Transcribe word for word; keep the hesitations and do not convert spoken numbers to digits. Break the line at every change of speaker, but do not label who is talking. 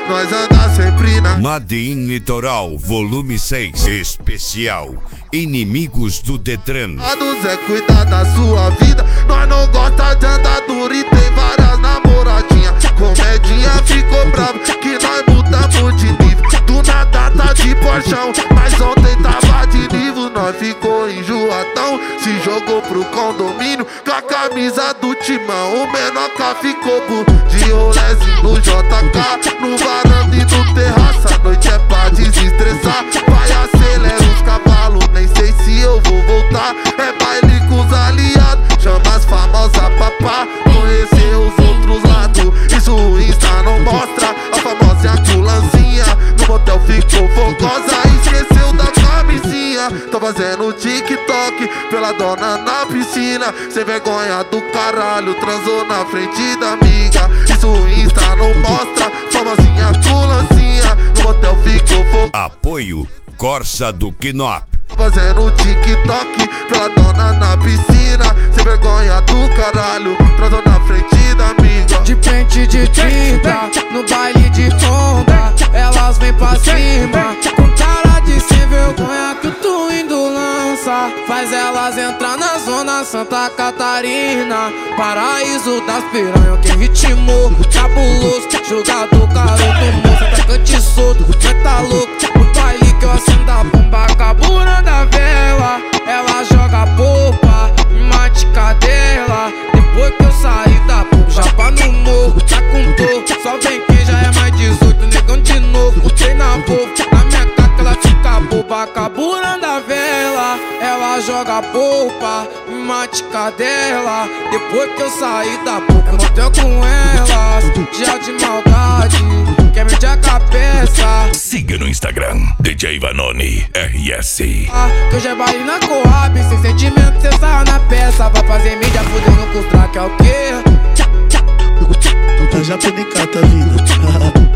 nós anda sempre na
Madin Litoral, volume seis, especial Inimigos do Detran.
A do Zé cuidar da sua vida, nós não gosta de andar duro e tem várias namoradinhas. Comedinha ficou bravo que nós mudamos de nível. Do nada tá de porchão, mas ontem tava de nível. Nós ficou enjoadão, se jogou pro condomínio com a camisa do Timão. O Menoca ficou por de rolezinho no J K, no varanda e no terraço. A noite é pra desestressar, vai acelera os cavalos, nem sei se eu vou voltar. É baile com os aliados, chama as famosas papá, conhecer os outros lados. Isso o Insta não mostra, a famosa aculancinha no motel ficou fogosa, esqueceu da camisinha. Tô fazendo TikTok pela dona na piscina, sem vergonha do caralho, transou na frente da amiga. Isso o Insta não mostra, famosinha aculancinha no motel ficou fogosa.
Apoio Corsa do Quinop.
Fazendo TikTok pela dona na piscina, sem vergonha do caralho, transou na frente da amiga.
De pente de trinta, no baile de Honda, elas vêm pra cima, com cara de sem vergonha que o Twindo lança. Faz elas entrar na zona Santa Catarina, paraíso das piranhas que ritmou, cabuloso, jogador caroto, moço, atacante solto, cê tá louco, no baile que eu acendo a bomba, caburando a vela, ela joga popa, mate cadela, depois que eu saí da boca, japa no morro, tá com dor, só vem quem já é mais dezoito, negão de novo, treina boca, na minha caca ela fica boba, caburando a vela, ela joga popa, mate cadela, depois que eu saí da boca, eu motel com elas, dia de maldade, quer medir a cabeça.
Siga no Instagram, D J Vanoni R S.
Ah, que hoje é baile na Coab, sem sentimento cê sai na peça, vai fazer mídia fudendo com os track, é o quê?
Já pede cata vida.